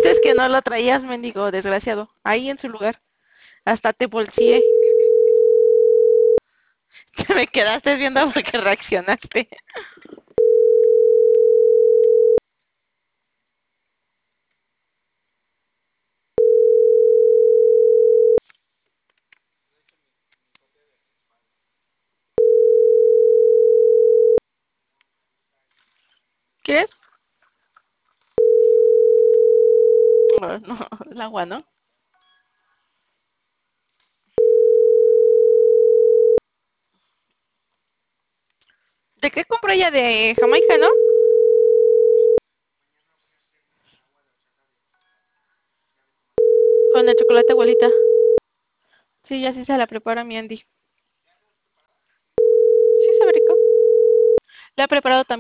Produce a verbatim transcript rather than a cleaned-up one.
dices que no lo traías, mendigo desgraciado. Ahí en su lugar. Hasta te bolsié. Te me quedaste viendo porque reaccionaste. ¿Quieres? Oh, no, el agua, ¿no? ¿De qué compró ella? De Jamaica, ¿no? Con el chocolate, abuelita. Sí, ya sí se la prepara mi Andy. Sí, sabe rico. La ha preparado también.